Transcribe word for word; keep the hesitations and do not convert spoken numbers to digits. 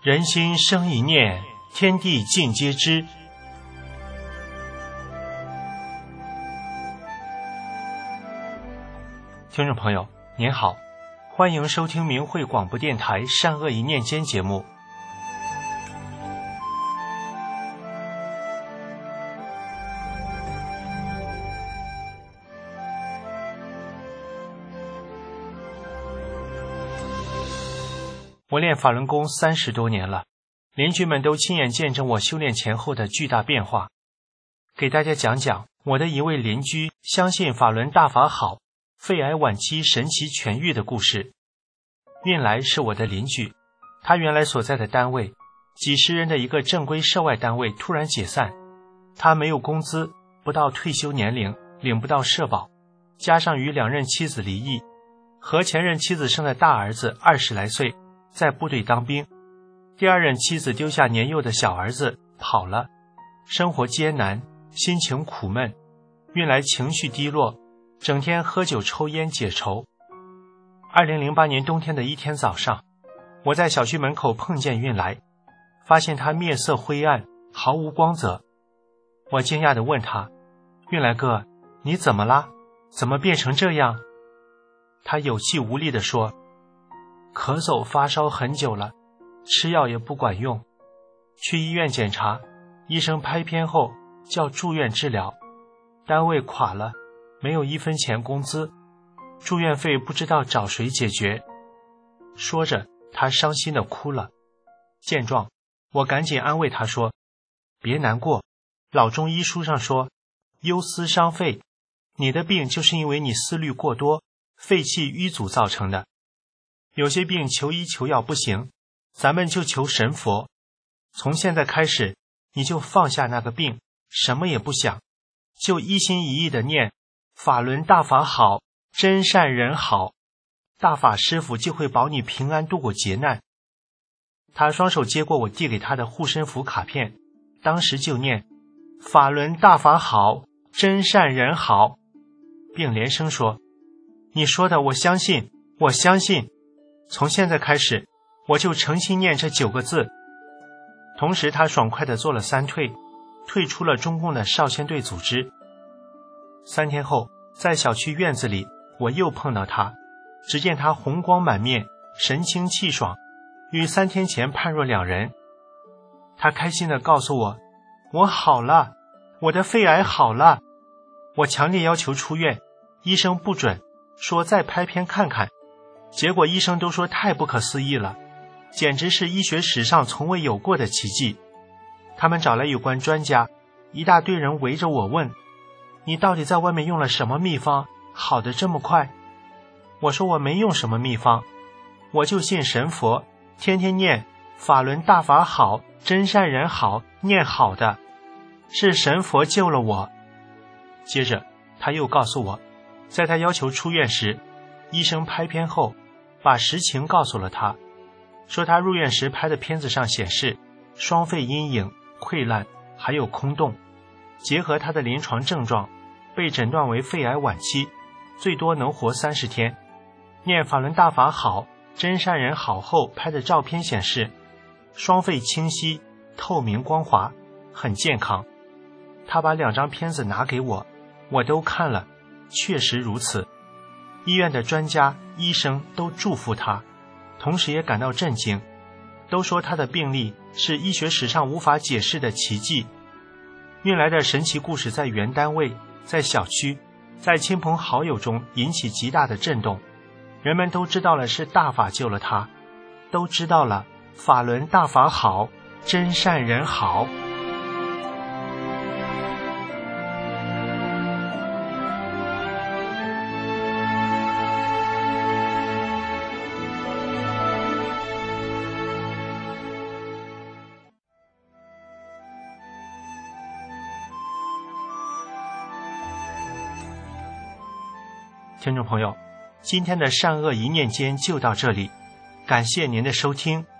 人心生一念，天地尽皆知。听众朋友您好，欢迎收听明慧广播电台善恶一念间节目。我练法轮功三十多年了，邻居们都亲眼见证我修炼前后的巨大变化。给大家讲讲我的一位邻居相信法轮大法好，肺癌晚期神奇痊愈的故事。运来是我的邻居，他原来所在的单位，几十人的一个正规涉外单位突然解散，他没有工资，不到退休年龄，领不到社保，加上与两任妻子离异，和前任妻子生的大儿子二十来岁，在部队当兵，第二任妻子丢下年幼的小儿子跑了，生活艰难，心情苦闷，运来情绪低落，整天喝酒抽烟解愁。二零零八年冬天的一天早上，我在小区门口碰见运来，发现他面色灰暗，毫无光泽。我惊讶地问他，运来哥，你怎么啦？怎么变成这样？他有气无力地说，咳嗽发烧很久了，吃药也不管用，去医院检查，医生拍片后叫住院治疗，单位垮了，没有一分钱工资，住院费不知道找谁解决。说着他伤心地哭了。见状，我赶紧安慰他说，别难过，老中医书上说忧思伤肺，你的病就是因为你思虑过多，肺气瘀阻造成的。有些病求医求药不行，咱们就求神佛。从现在开始，你就放下那个病，什么也不想，就一心一意地念法轮大法好，真善人好，大法师父就会保你平安度过劫难。他双手接过我递给他的护身符卡片，当时就念法轮大法好，真善人好，并连声说，你说的我相信，我相信。从现在开始，我就诚心念这九个字。同时他爽快地做了三退，退出了中共的少先队组织。三天后，在小区院子里，我又碰到他，只见他红光满面，神清气爽，与三天前判若两人。他开心地告诉我，我好了，我的肺癌好了。我强烈要求出院，医生不准，说再拍片看看。结果医生都说太不可思议了，简直是医学史上从未有过的奇迹。他们找来有关专家，一大堆人围着我问，你到底在外面用了什么秘方，好得这么快？我说我没用什么秘方，我就信神佛，天天念法轮大法好，真善人好，念好的，是神佛救了我。接着他又告诉我，在他要求出院时，医生拍片后把实情告诉了他，说他入院时拍的片子上显示双肺阴影、溃烂还有空洞，结合他的临床症状，被诊断为肺癌晚期，最多能活三十天。念法轮大法好，真善人好后拍的照片显示双肺清晰、透明光滑，很健康。他把两张片子拿给我，我都看了，确实如此。医院的专家、医生都祝福他，同时也感到震惊，都说他的病例是医学史上无法解释的奇迹。运来的神奇故事在原单位、在小区、在亲朋好友中引起极大的震动，人们都知道了是大法救了他，都知道了法轮大法好，真善人好。听众朋友，今天的善恶一念间就到这里，感谢您的收听，